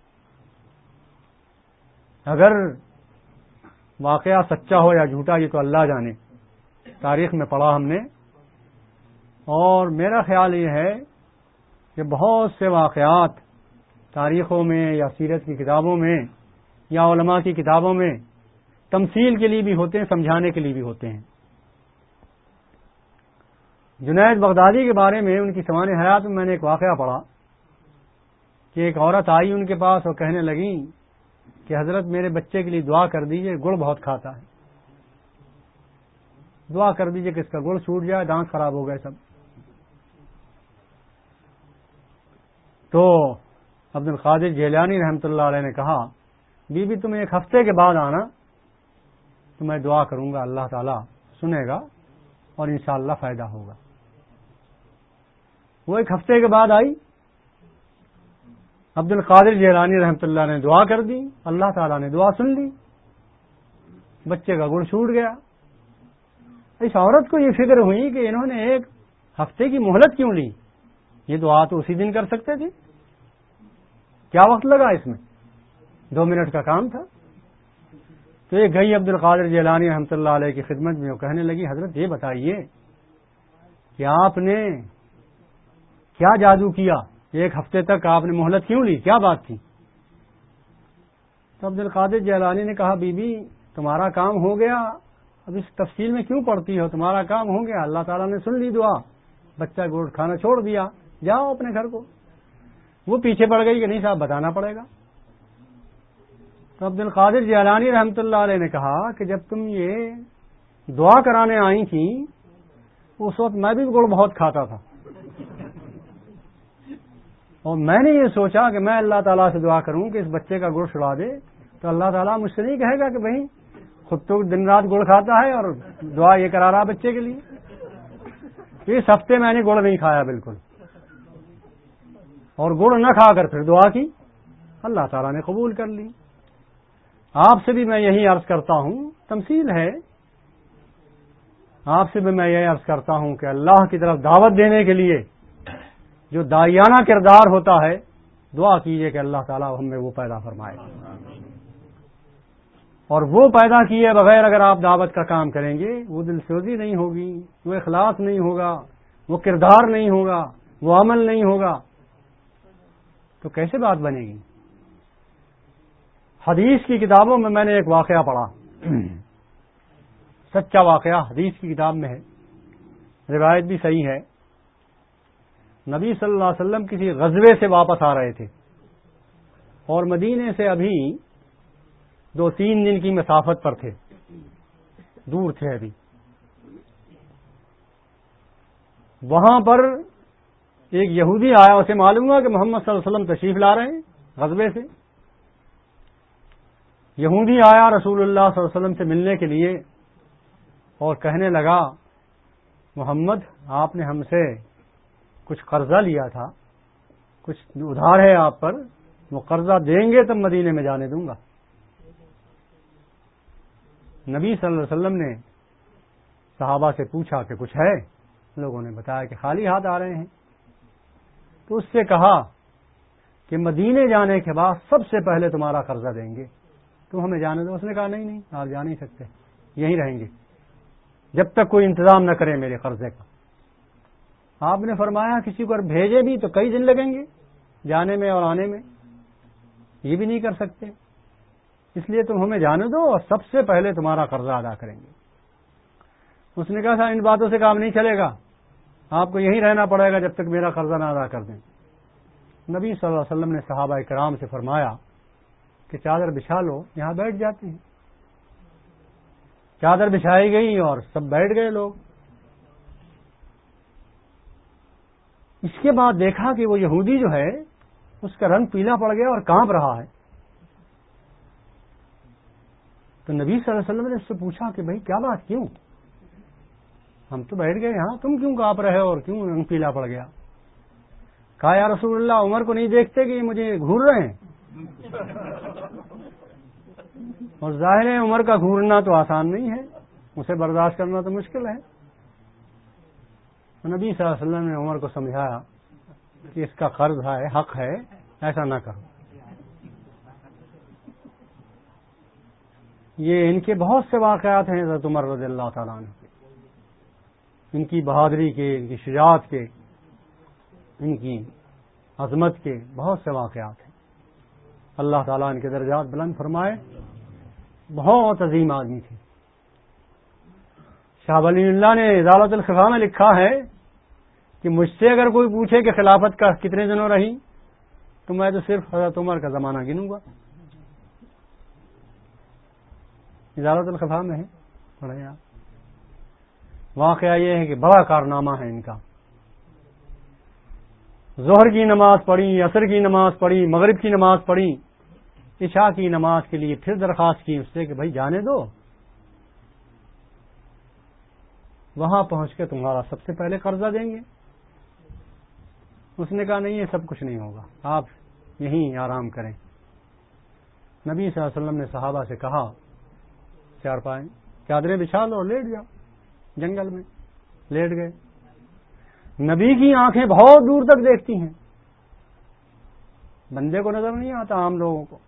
S1: اگر واقعہ سچا ہو یا جھوٹا یہ تو اللہ جانے، تاریخ میں پڑھا ہم نے، اور میرا خیال یہ ہے کہ بہت سے واقعات تاریخوں میں یا سیرت کی کتابوں میں یا علماء کی کتابوں میں تمثیل کے لیے بھی ہوتے ہیں، سمجھانے کے لیے بھی ہوتے ہیں۔ جنید بغدادی کے بارے میں ان کی سوانح حیات میں میں نے ایک واقعہ پڑھا کہ ایک عورت آئی ان کے پاس اور کہنے لگی کہ حضرت میرے بچے کے لیے دعا کر دیجئے، گڑ بہت کھاتا ہے، دعا کر دیجئے کہ اس کا گڑ چھوٹ جائے، دانت خراب ہو گئے سب۔ تو عبد القادر جیلانی رحمۃ اللہ علیہ نے کہا، بی بی تم ایک ہفتے کے بعد آنا تو میں دعا کروں گا، اللہ تعالیٰ سنے گا اور انشاءاللہ فائدہ ہوگا۔ وہ ایک ہفتے کے بعد آئی، عبد القادر جیلانی رحمۃ اللہ نے دعا کر دی، اللہ تعالیٰ نے دعا سن لی، بچے کا گڑ چھوٹ گیا۔ اس عورت کو یہ فکر ہوئی کہ انہوں نے ایک ہفتے کی مہلت کیوں لی، یہ دعا تو اسی دن کر سکتے تھے، کیا وقت لگا اس میں؟ دو منٹ کا کام تھا۔ تو یہ گئی عبد القادر جیلانی رحمۃ اللہ علیہ کی خدمت میں، وہ کہنے لگی حضرت یہ بتائیے کہ آپ نے کیا جادو کیا، ایک ہفتے تک آپ نے مہلت کیوں لی، کیا بات تھی؟ تو عبد القادر جیلانی نے کہا بی بی تمہارا کام ہو گیا، اب اس تفصیل میں کیوں پڑتی ہو، تمہارا کام ہو گیا، اللہ تعالیٰ نے سن لی دعا، بچہ گوڑ کھانا چھوڑ دیا، جاؤ اپنے گھر کو۔ وہ پیچھے پڑ گئی کہ نہیں صاحب بتانا پڑے گا۔ تو عبد القادر جیلانی رحمۃ اللہ علیہ نے کہا کہ جب تم یہ دعا کرانے آئی تھیں اس وقت میں بھی گڑ بہت کھاتا تھا، اور میں نے یہ سوچا کہ میں اللہ تعالیٰ سے دعا کروں کہ اس بچے کا گڑ چھڑا دے، تو اللہ تعالیٰ مجھ سے نہیں کہے گا کہ بھائی خود تو دن رات گڑ کھاتا ہے اور دعا یہ کرا رہا بچے کے لیے۔ اس ہفتے میں نے گڑ نہیں کھایا بالکل، اور گڑ نہ کھا کر پھر دعا کی، اللہ تعالیٰ نے قبول کر لی۔ آپ سے بھی میں یہی عرض کرتا ہوں، تمثیل ہے، آپ سے بھی میں یہ عرض کرتا ہوں کہ اللہ کی طرف دعوت دینے کے لیے جو داعیانہ کردار ہوتا ہے، دعا کیجئے کہ اللہ تعالیٰ ہم میں وہ پیدا فرمائے، اور وہ پیدا کیے بغیر اگر آپ دعوت کا کام کریں گے وہ دل سوزی نہیں ہوگی، وہ اخلاص نہیں ہوگا، وہ کردار نہیں ہوگا، وہ عمل نہیں ہوگا، تو کیسے بات بنے گی؟ حدیث کی کتابوں میں میں نے ایک واقعہ پڑھا، سچا واقعہ حدیث کی کتاب میں ہے، روایت بھی صحیح ہے۔ نبی صلی اللہ علیہ وسلم کسی غزوے سے واپس آ رہے تھے اور مدینے سے ابھی دو تین دن کی مسافت پر تھے، دور تھے ابھی۔ وہاں پر ایک یہودی آیا، اسے معلوم ہوا کہ محمد صلی اللہ علیہ وسلم تشریف لا رہے ہیں غزوے سے۔ یہودی آیا رسول اللہ صلی اللہ علیہ وسلم سے ملنے کے لیے اور کہنے لگا، محمد آپ نے ہم سے کچھ قرضہ لیا تھا، کچھ ادھار ہے آپ پر، وہ قرضہ دیں گے تب مدینے میں جانے دوں گا۔ نبی صلی اللہ علیہ وسلم نے صحابہ سے پوچھا کہ کچھ ہے؟ لوگوں نے بتایا کہ خالی ہاتھ آ رہے ہیں۔ تو اس سے کہا کہ مدینے جانے کے بعد سب سے پہلے تمہارا قرضہ دیں گے، تم ہمیں جانے دو۔ اس نے کہا نہیں نہیں، آپ جا نہیں سکتے، یہیں رہیں گے جب تک کوئی انتظام نہ کرے میرے قرضے کا۔ آپ نے فرمایا کسی کو بھیجے بھی تو کئی دن لگیں گے جانے میں اور آنے میں، یہ بھی نہیں کر سکتے، اس لیے تم ہمیں جانے دو اور سب سے پہلے تمہارا قرضہ ادا کریں گے۔ اس نے کہا تھا ان باتوں سے کام نہیں چلے گا، آپ کو یہیں رہنا پڑے گا جب تک میرا قرضہ نہ ادا کر دیں۔ نبی صلی اللہ علیہ وسلم نے صحابہ کرام سے فرمایا کہ چادر بچھا لو، یہاں بیٹھ جاتے ہیں۔ چادر بچھائی گئی اور سب بیٹھ گئے لوگ۔ اس کے بعد دیکھا کہ وہ یہودی جو ہے اس کا رنگ پیلا پڑ گیا اور کانپ رہا ہے۔ تو نبی صلی اللہ علیہ وسلم نے اس سے پوچھا کہ بھائی کیا بات، کیوں؟ ہم تو بیٹھ گئے یہاں، تم کیوں کانپ رہے ہو اور کیوں رنگ پیلا پڑ گیا؟ کہا یا رسول اللہ عمر کو نہیں دیکھتے کہ یہ مجھے گھور رہے ہیں؟ اور ظاہر ہے عمر کا گھورنا تو آسان نہیں ہے، اسے برداشت کرنا تو مشکل ہے۔ نبی صلی اللہ علیہ وسلم نے عمر کو سمجھایا کہ اس کا قرض ہے، حق ہے، ایسا نہ کرو۔ یہ ان کے بہت سے واقعات ہیں حضرت عمر رضی اللہ تعالیٰ عنہ کے، ان کی بہادری کے، ان کی شجاعت کے، ان کی عظمت کے بہت سے واقعات ہیں۔ اللہ تعالیٰ ان کے درجات بلند فرمائے، بہت عظیم آدمی تھے۔ شاہ ولی اللہ نے ازالۃ الخفا میں لکھا ہے کہ مجھ سے اگر کوئی پوچھے کہ خلافت کا کتنے دنوں رہی تو میں تو صرف حضرت عمر کا زمانہ گنوں گا۔ ازالۃ الخفا میں ہے، پڑھیں آپ۔ واقعہ یہ ہے کہ بڑا کارنامہ ہے ان کا۔ ظہر کی نماز پڑھی، عصر کی نماز پڑھی، مغرب کی نماز پڑھی، عشاء کی نماز کے لیے پھر درخواست کی اس سے کہ بھائی جانے دو، وہاں پہنچ کے تمہارا سب سے پہلے قرضہ دیں گے۔ اس نے کہا نہیں، یہ سب کچھ نہیں ہوگا، آپ یہیں آرام کریں۔ نبی صلی اللہ علیہ وسلم نے صحابہ سے کہا چار پائیں چادریں بچھا لو اور لیٹ جاؤ، جنگل میں لیٹ گئے۔ نبی کی آنکھیں بہت دور تک دیکھتی ہیں، بندے کو نظر نہیں آتا عام لوگوں کو۔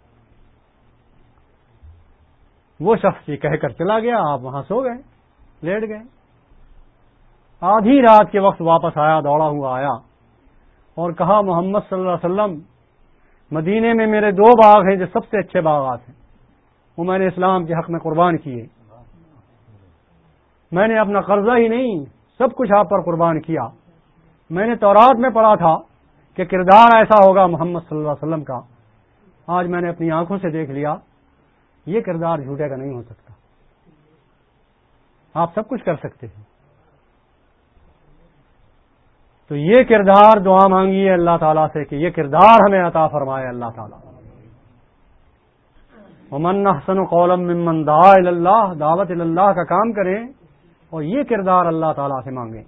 S1: وہ شخص یہ کہہ کر چلا گیا، آپ وہاں سو گئے، لیٹ گئے۔ آدھی رات کے وقت واپس آیا، دوڑا ہوا آیا اور کہا محمد صلی اللہ علیہ وسلم مدینے میں میرے دو باغ ہیں جو سب سے اچھے باغات ہیں، وہ میں نے اسلام کے حق میں قربان کیے، میں نے اپنا قرضہ ہی نہیں سب کچھ آپ پر قربان کیا۔ میں نے تورات میں پڑھا تھا کہ کردار ایسا ہوگا محمد صلی اللہ علیہ وسلم کا، آج میں نے اپنی آنکھوں سے دیکھ لیا، یہ کردار جھوٹے کا نہیں ہو سکتا، آپ سب کچھ کر سکتے ہیں۔ تو یہ کردار دعا مانگی ہے اللہ تعالیٰ سے کہ یہ کردار ہمیں عطا فرمائے اللہ تعالیٰ۔ ومن احسن قولا ممن دعا الی اللہ، دعوت الی اللہ کا کام کریں اور یہ کردار اللہ تعالیٰ سے مانگیں۔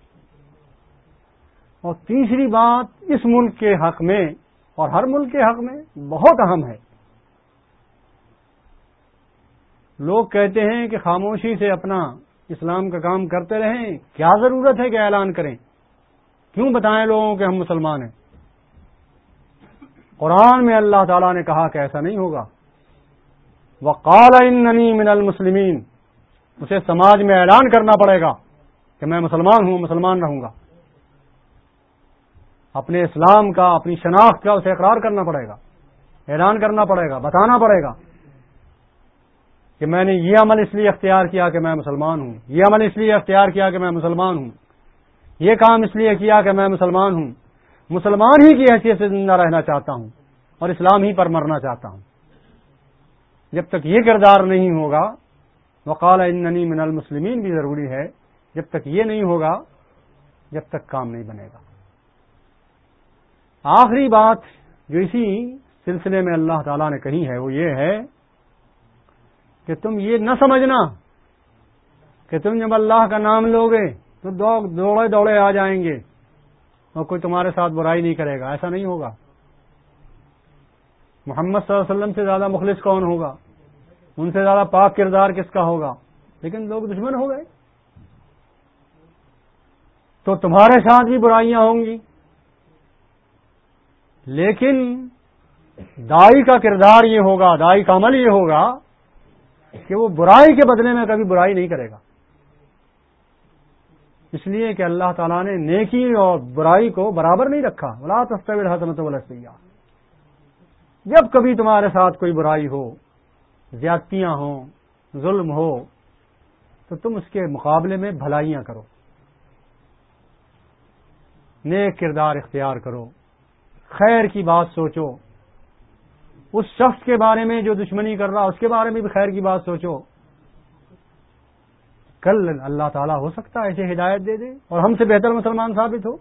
S1: اور تیسری بات اس ملک کے حق میں اور ہر ملک کے حق میں بہت اہم ہے۔ لوگ کہتے ہیں کہ خاموشی سے اپنا اسلام کا کام کرتے رہیں، کیا ضرورت ہے کہ اعلان کریں، کیوں بتائیں لوگوں کہ ہم مسلمان ہیں۔ قرآن میں اللہ تعالیٰ نے کہا کہ ایسا نہیں ہوگا، وقال اننی من المسلمین، اسے سماج میں اعلان کرنا پڑے گا کہ میں مسلمان ہوں، مسلمان رہوں گا۔ اپنے اسلام کا، اپنی شناخت کا اسے اقرار کرنا پڑے گا، اعلان کرنا پڑے گا، بتانا پڑے گا کہ میں نے یہ عمل اس لیے اختیار کیا کہ میں مسلمان ہوں، یہ عمل اس لیے اختیار کیا کہ میں مسلمان ہوں، یہ کام اس لیے کیا کہ میں مسلمان ہوں، مسلمان ہی کی حیثیت سے زندہ رہنا چاہتا ہوں اور اسلام ہی پر مرنا چاہتا ہوں۔ جب تک یہ کردار نہیں ہوگا، وقال اننی من المسلمین بھی ضروری ہے، جب تک یہ نہیں ہوگا جب تک کام نہیں بنے گا۔ آخری بات جو اسی سلسلے میں اللہ تعالیٰ نے کہی ہے وہ یہ ہے کہ تم یہ نہ سمجھنا کہ تم جب اللہ کا نام لوگے تو دوڑے دوڑے آ جائیں گے اور کوئی تمہارے ساتھ برائی نہیں کرے گا، ایسا نہیں ہوگا۔ محمد صلی اللہ علیہ وسلم سے زیادہ مخلص کون ہوگا، ان سے زیادہ پاک کردار کس کا ہوگا، لیکن لوگ دشمن ہو گئے تو تمہارے ساتھ بھی برائیاں ہوں گی، لیکن دائی کا کردار یہ ہوگا، دائی کا عمل یہ ہوگا کہ وہ برائی کے بدلے میں کبھی برائی نہیں کرے گا، اس لیے کہ اللہ تعالیٰ نے نیکی اور برائی کو برابر نہیں رکھا۔ وَلَا تَسْتَوِي الْحَسَنَةُ وَلَا السَّيِّئَةُ، جب کبھی تمہارے ساتھ کوئی برائی ہو، زیادتیاں ہوں، ظلم ہو، تو تم اس کے مقابلے میں بھلائیاں کرو، نیک کردار اختیار کرو، خیر کی بات سوچو، اس شخص کے بارے میں جو دشمنی کر رہا اس کے بارے میں بھی خیر کی بات سوچو۔ کل اللہ تعالیٰ ہو سکتا ہے ایسے ہدایت دے دے اور ہم سے بہتر مسلمان ثابت ہو۔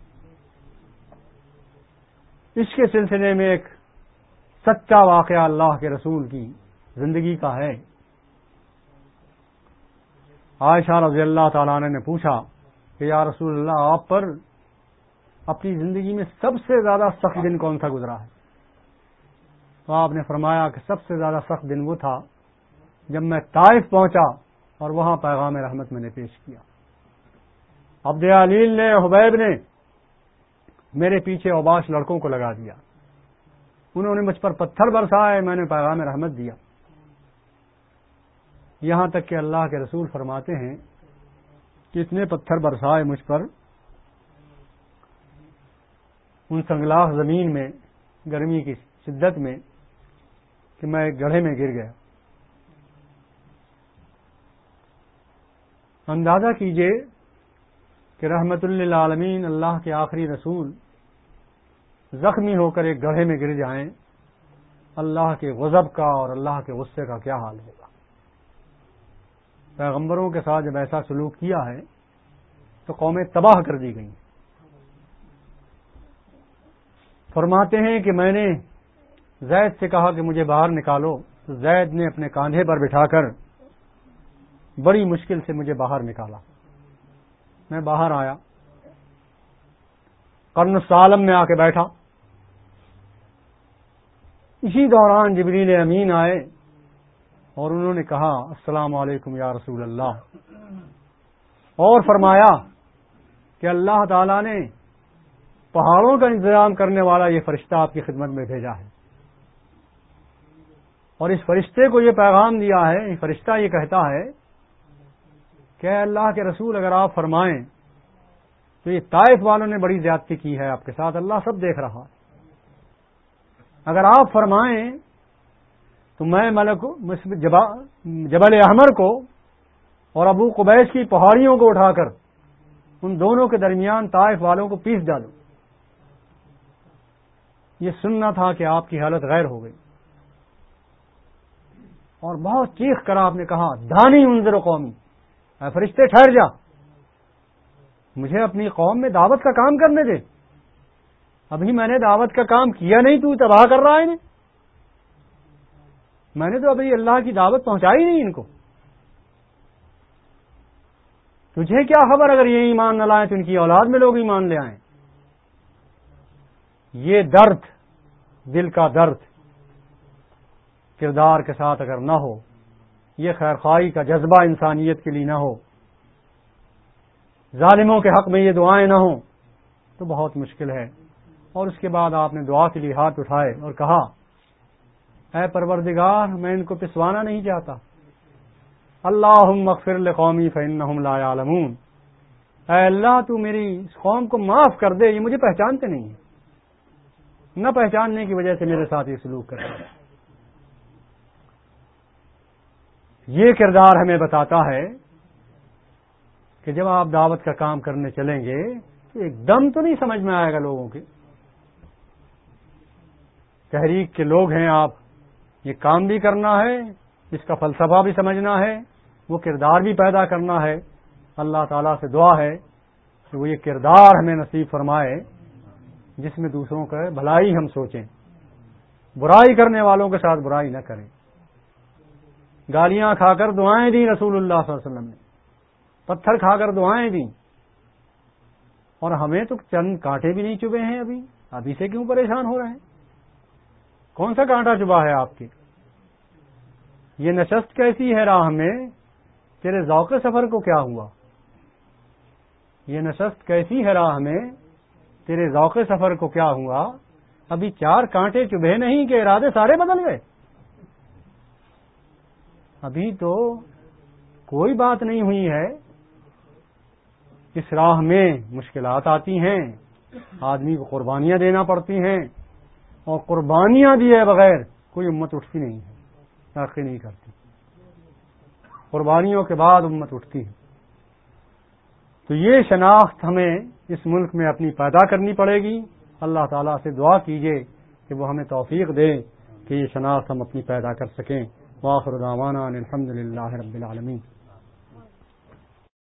S1: اس کے سلسلے میں ایک سچا واقعہ اللہ کے رسول کی زندگی کا ہے۔ عائشہ رضی اللہ تعالیٰ عنہ نے پوچھا کہ یا رسول اللہ، آپ پر اپنی زندگی میں سب سے زیادہ سخت دن کون سا گزرا ہے؟ تو آپ نے فرمایا کہ سب سے زیادہ سخت دن وہ تھا جب میں طائف پہنچا اور وہاں پیغام رحمت میں نے پیش کیا۔ عبد علیل نے، حبیب نے میرے پیچھے اوباش لڑکوں کو لگا دیا، انہوں نے مجھ پر پتھر برسائے، میں نے پیغام رحمت دیا، یہاں تک کہ اللہ کے رسول فرماتے ہیں کہ اتنے پتھر برسائے مجھ پر ان سنگلاخ زمین میں گرمی کی شدت میں کہ میں ایک گڑھے میں گر گیا۔ اندازہ کیجئے کہ رحمت للعالمین اللہ کے آخری رسول زخمی ہو کر ایک گڑھے میں گر جائیں، اللہ کے غضب کا اور اللہ کے غصے کا کیا حال ہوگا۔ پیغمبروں کے ساتھ جب ایسا سلوک کیا ہے تو قومیں تباہ کر دی گئیں۔ فرماتے ہیں کہ میں نے زید سے کہا کہ مجھے باہر نکالو، تو زید نے اپنے کاندھے پر بٹھا کر بڑی مشکل سے مجھے باہر نکالا۔ میں باہر آیا، قرن السالم میں آ کے بیٹھا، اسی دوران جبریل امین آئے اور انہوں نے کہا السلام علیکم یا رسول اللہ، اور فرمایا کہ اللہ تعالیٰ نے پہاڑوں کا انتظام کرنے والا یہ فرشتہ آپ کی خدمت میں بھیجا ہے، اور اس فرشتے کو یہ پیغام دیا ہے، یہ فرشتہ یہ کہتا ہے کہ اے اللہ کے رسول اگر آپ فرمائیں تو یہ طائف والوں نے بڑی زیادتی کی ہے آپ کے ساتھ، اللہ سب دیکھ رہا ہے، اگر آپ فرمائیں تو میں ملک جبل احمر کو اور ابو قبیس کی پہاڑیوں کو اٹھا کر ان دونوں کے درمیان طائف والوں کو پیس ڈالوں۔ یہ سننا تھا کہ آپ کی حالت غیر ہو گئی، اور بہت چیخ کر آپ نے کہا دانی انذر قومی، اے فرشتے ٹھہر جا، مجھے اپنی قوم میں دعوت کا کام کرنے دے، ابھی میں نے دعوت کا کام کیا نہیں، تو تباہ کر رہا ہے انہیں، میں نے تو ابھی اللہ کی دعوت پہنچائی نہیں ان کو، تجھے کیا خبر اگر یہ ایمان نہ لائیں تو ان کی اولاد میں لوگ ایمان لے آئیں۔ یہ درد، دل کا درد کردار کے ساتھ اگر نہ ہو، یہ خیرخواہی کا جذبہ انسانیت کے لیے نہ ہو، ظالموں کے حق میں یہ دعائیں نہ ہوں تو بہت مشکل ہے۔ اور اس کے بعد آپ نے دعا کے لیے ہاتھ اٹھائے اور کہا اے پروردگار میں ان کو پسوانا نہیں چاہتا، اللہم اغفر لقومی فانہم لا یعلمون، اے اللہ تو میری اس قوم کو معاف کر دے، یہ مجھے پہچانتے نہیں ہیں، نہ پہچاننے کی وجہ سے میرے ساتھ یہ سلوک کر رہے ہیں۔ یہ کردار ہمیں بتاتا ہے کہ جب آپ دعوت کا کام کرنے چلیں گے تو ایک دم تو نہیں سمجھ میں آئے گا لوگوں کے، تحریک کے لوگ ہیں آپ، یہ کام بھی کرنا ہے، اس کا فلسفہ بھی سمجھنا ہے، وہ کردار بھی پیدا کرنا ہے۔ اللہ تعالیٰ سے دعا ہے کہ وہ یہ کردار ہمیں نصیب فرمائے جس میں دوسروں کا بھلائی ہم سوچیں، برائی کرنے والوں کے ساتھ برائی نہ کریں۔ گالیاں کھا کر دعائیں دی رسول اللہ صلی اللہ علیہ وسلم نے، پتھر کھا کر دعائیں دیں، اور ہمیں تو چند کانٹے بھی نہیں چبھے ہیں، ابھی ابھی سے کیوں پریشان ہو رہے ہیں؟ کون سا کانٹا چبھا ہے آپ کے؟ یہ نشست کیسی ہے راہ میں، تیرے ذوق سفر کو کیا ہوا؟ یہ نشست کیسی ہے راہ میں، تیرے ذوق سفر کو کیا ہوا؟ ابھی چار کانٹے چبھے نہیں کہ ارادے سارے بدل گئے۔ ابھی تو کوئی بات نہیں ہوئی ہے، اس راہ میں مشکلات آتی ہیں، آدمی کو قربانیاں دینا پڑتی ہیں، اور قربانیاں دیے بغیر کوئی امت اٹھتی نہیں ہے، ترقی نہیں کرتی۔ قربانیوں کے بعد امت اٹھتی ہے۔ تو یہ شناخت ہمیں اس ملک میں اپنی پیدا کرنی پڑے گی۔ اللہ تعالیٰ سے دعا کیجیے کہ وہ ہمیں توفیق دے کہ یہ شناخت ہم اپنی پیدا کر سکیں۔ وآخر دعوانا الحمد للہ رب العالمین۔